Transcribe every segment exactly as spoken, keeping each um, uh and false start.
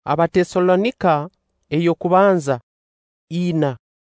Abatesalonika eyo kubanza ina.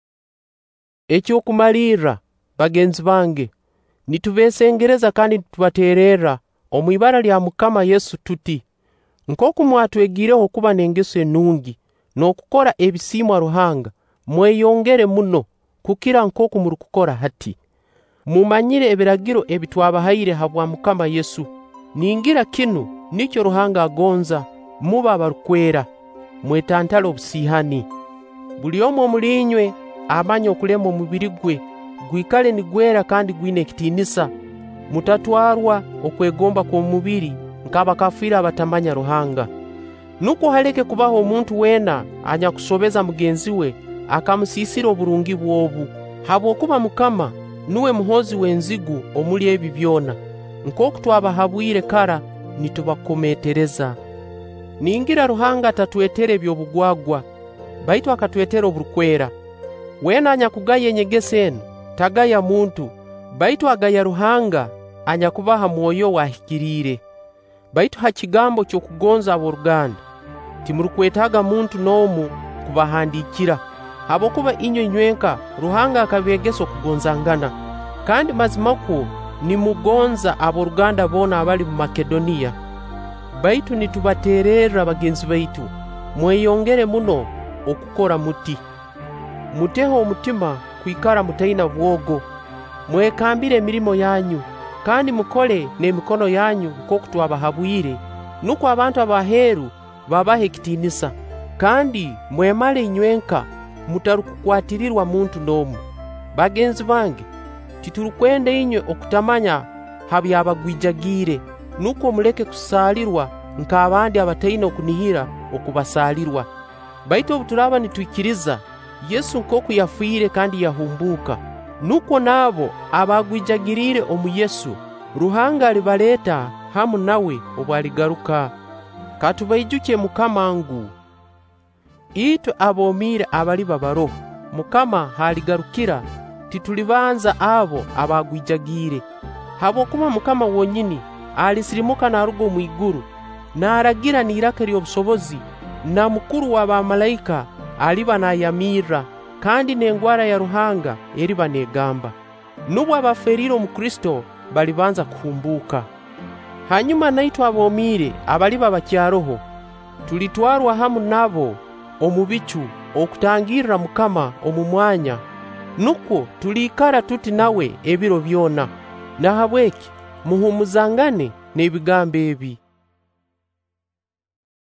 Ekyo kumalira bagenzi bange nitubesengereza kandi tubaterera omwibara lya Mukama Yesu tuti nkoku mwatwegireho kuba nengeso enungi n'okukora ebisimwa Ruhanga mweyongere muno kukira nkoku muri kukora hati. Mumanyire ebiragiro ebitwabahaire habwa Mukama Yesu. Ningira kinu nikyo Ruhanga agonza muba abarukwera mwetantala obusihani. Buli omu mulinywe amanya okulema omubiri gwe gwikale nigwera kandi gwine ekitinisa, mutatwarwa okwegomba kw'omubiri nk'abakafira abatamanya Ruhanga. Nuko haleke kubaho omuntu wena anyakusobeza mugenzi we akamusisira oburungi bwobu, habwokuba Mukama nuwe muhozi w'enzigu omuli ebi byona, nkoku twabahabwire kara nitubakometereza. Ningira Ruhanga atatwetere by'obugwagwa, baitu akatwetera oburukwera. Wena anyakugaya enyegesa enu tagaya muntu, baitu agaya Ruhanga anyakubaha mwoyo wahikirire. Baitu hakigambo ky'okugonza aboruganda timurukwetaga muntu n'omu kubahandikira, habwokuba inyo inywenka Ruhanga akabegesa okugonzangana. Kandi mazimako nimugonza aboruganda bona abali mu Makedoniya. Baitu nitubaterera bagenzi baitu mweyongere muno okukora muti. Muteho omutima kwikara mutaina bwogo, mwekambire emirimo yanyu kandi mukole n'emikono yanyu nkoku twabahabwire, nuko abantu abaheru babahe ekitinisa. Kandi mwemale inywenka mutarukukwatirirwa muntu n'omu. Bagenzi bange titurukwenda inywe okutamanya habyabagwijagire, nuko muleke kusalirwa nk'abandi abataina okunihira okubasalirwa. Baitu obuturaba nitwikiriza Yesu nkoku yafuire kandi yahumbuka, nuko nabo abagwijagirire omu Yesu Ruhanga alibaleta hamu nawe obwaligaruka. Katubaijuke Mukama ngu itu abomire abali babaroho Mukama haligarukira titulibanza abo abagwijagire, habwokuba Mukama wonyini alisirimuka narugo mwiguru naragira n'iraka ly'obusobozi, na mukuru wa bamalayika aliba nayamira kandi n'engwara ya Ruhanga eriba negamba. Nubu abaferiro mu Kristo balibanza kuhumbuka. Hanyuma naitu abomire abaliba bakyaroho tulitwarwa hamu nabo omubicu okutangirira Mukama omu mwanya, nuko tulikara tuti nawe ebiro byona. Nahabweki muhumuzangane n'ebigambo ebi.